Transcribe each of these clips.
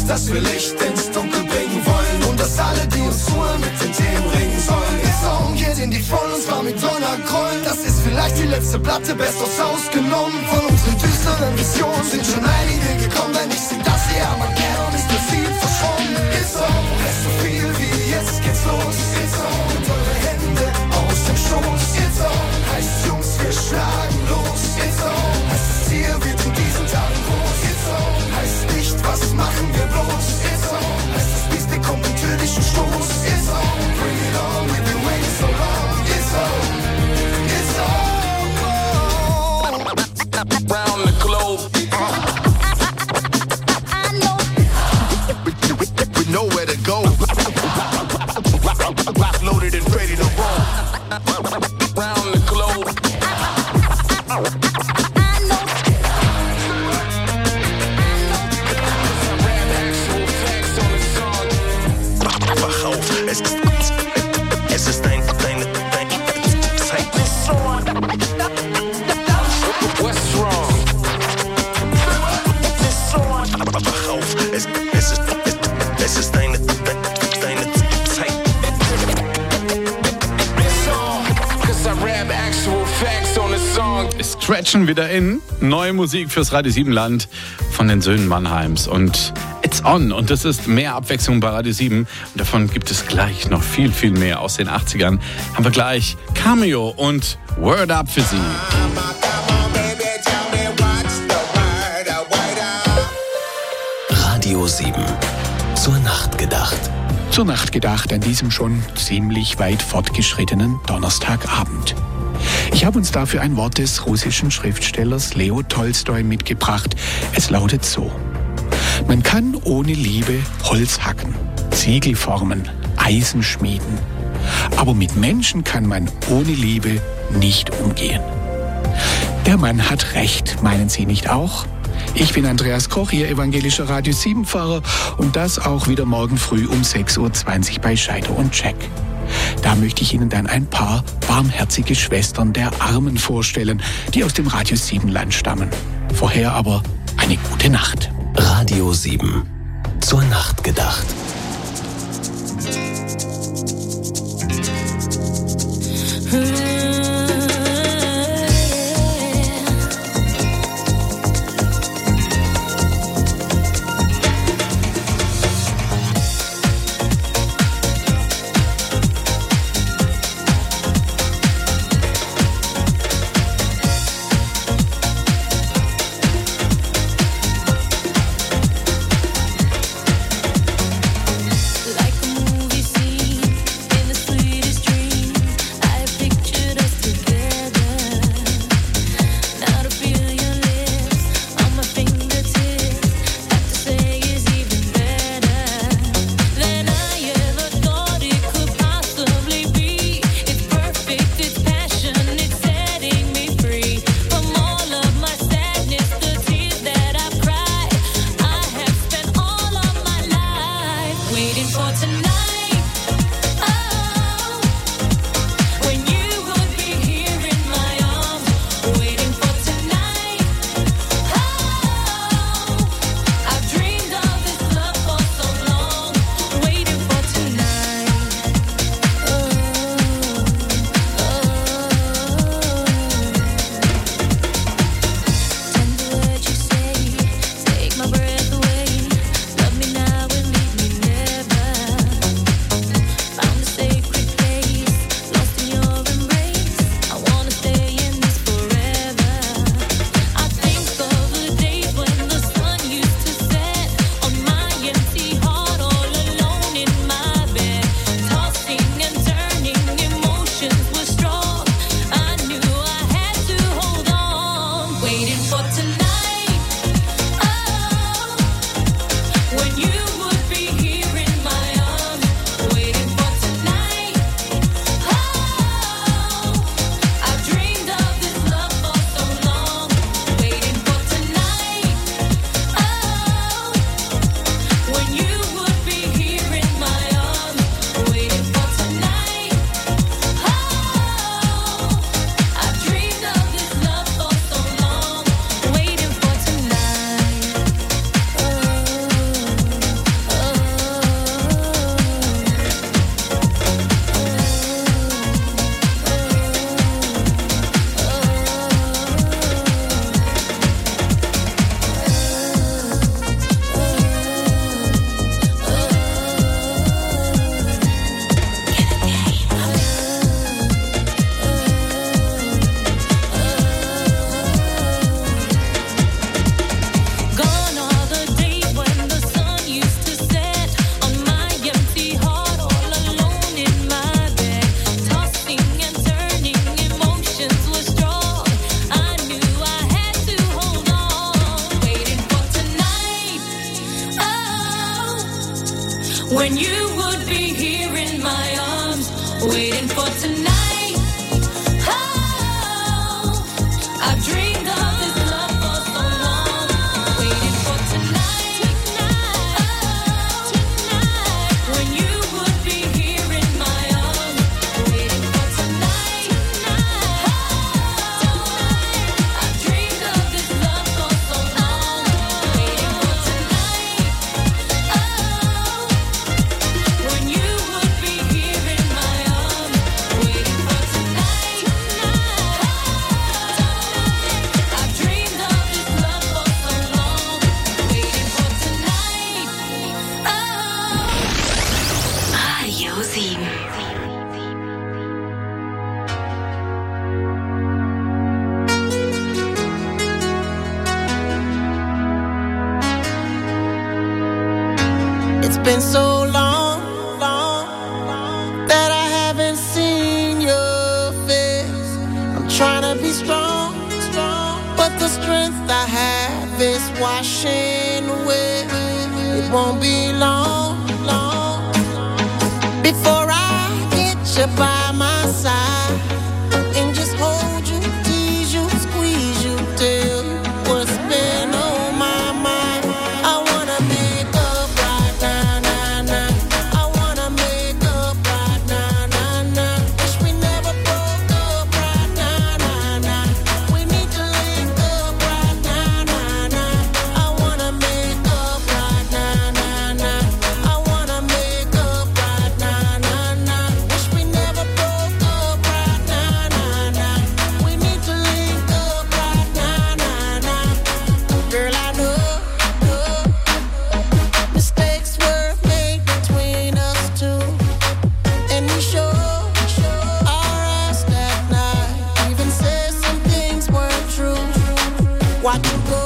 dass wir Licht ins Dunkel bringen wollen und dass alle, die uns zuhören, mit den Themen ringen sollen. Wir saugen geht in die Vollen und zwar mit Donnergrollen. Das ist vielleicht die letzte Platte, best aus ausgenommen. Von unseren düsteren Visionen sind schon einige gekommen. Wenn ich sie das hier am Kern ist mir viel verschwommen. Ist so, heißt so viel wie jetzt geht's los. Ist so, und eure Hände aus dem Schoß. Ist so, heißt Jungs, wir schlagen los. Ist so, heißt das Ziel wird in diesen Tagen groß. Ist so, heißt nicht, was machen wir bloß. Ist so, heißt das Biest bekommt einen tödlichen Stoß. Ist so, bring it on, we've been waiting so long. Ist so, ist so. Round the globe. We know where to go. Rock loaded and ready to roll. Round the globe. Wach auf, es ist dein What's wrong? Wach auf, es ist deine Zeit. Scratchen wieder in. Neue Musik fürs Radio 7 Land von den Söhnen Mannheims. Und It's On. Und das ist mehr Abwechslung bei Radio 7. Und davon gibt es gleich noch viel, viel mehr aus den 80ern. Haben wir gleich Cameo und Word Up für Sie. Radio 7. Zur Nacht gedacht. Zur Nacht gedacht an diesem schon ziemlich weit fortgeschrittenen Donnerstagabend. Ich habe uns dafür ein Wort des russischen Schriftstellers Leo Tolstoi mitgebracht. Es lautet so: Man kann ohne Liebe Holz hacken, Ziegel formen, Eisen schmieden. Aber mit Menschen kann man ohne Liebe nicht umgehen. Der Mann hat recht, meinen Sie nicht auch? Ich bin Andreas Koch, Ihr evangelischer Radio 7-Pfarrer und das auch wieder morgen früh um 6.20 Uhr bei Scheider und Check. Da möchte ich Ihnen dann ein paar barmherzige Schwestern der Armen vorstellen, die aus dem Radio 7 Land stammen. Vorher aber eine gute Nacht. Radio 7. Zur Nacht gedacht. been so long that I haven't seen your face. I'm trying to be strong, but the strength I have is washing away. It won't be long before I get you by my side and just hold you, tease you, squeeze you, tell you what's been on my mind. I wanna make up right now, nah, nah. I wanna make up right now, nah, nah. Wish we never broke up right now, nah, nah. We need to link up right now, nah, nah. I wanna make up right now, nah, nah. I wanna make up right now, nah, nah. Wish we never broke up right now, nah, nah. We need to link up right now, nah, nah. Girl, I know mistakes were made between us two, and we sure our ass that night. Even said some things weren't true. Watch you go,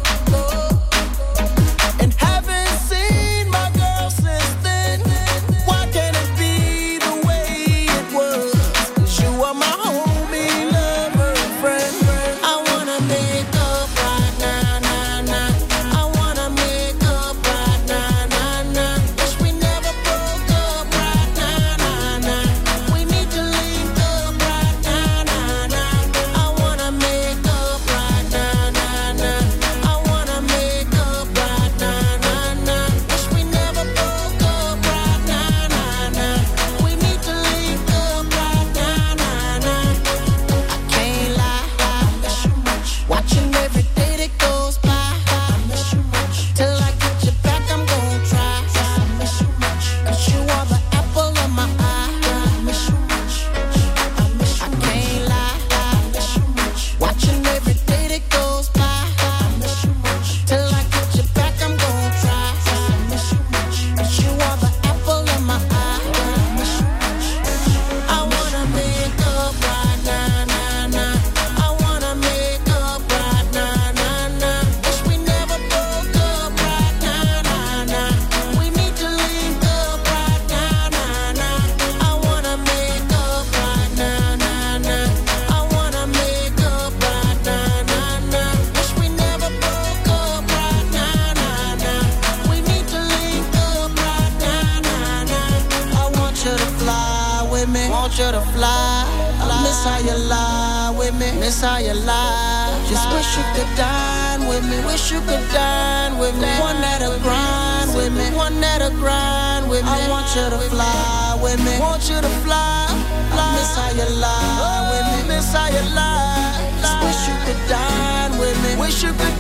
and haven't seen my girl since then. Why can't it be the way it was? 'Cause you are my homie, lover, and friend. I wanna make up right now, nah, nah. I wanna make up right now, nah, nah. Wish we never broke up right now, nah, nah. We need to link up right now, nah, nah. I wanna make up right now, nah, nah. I wanna make up right now, nah, nah. Wish we never broke up right now, nah, nah. We need to link up right now, nah, nah. I can't lie, I miss you much. Watching every day that goes by, I miss you much. Till I get you back, I'm gon' try. I miss you much. 'Cause you are the apple of my eye. I miss you much. I miss you. I can't lie, I miss you much. Watching every day that goes by, I miss you much. Till I get you back, I'm gon' try. I miss you much. 'Cause you are the apple of my eye. I miss you much. I wanna make up right now, nah, nah. I wanna make up right now, nah, nah. Wish we never broke up right now, nah, nah. We need to link up right now, nah, nah. I wanna make up right now, nah, nah. I wanna make up right now, nah, nah. Wish we never broke up right now, nah, nah. We need to link up right now, nah, nah. I want you to fly with me, want you to fly. Miss how you lie with me, miss how you lie. Just wish you could dine with me, wish you could dine with me. One that'll grind with me, one that'll grind with me. I want you to fly with me, want you to fly. Miss how you lie with me, miss how you lie. Just wish you could dine with me, wish you could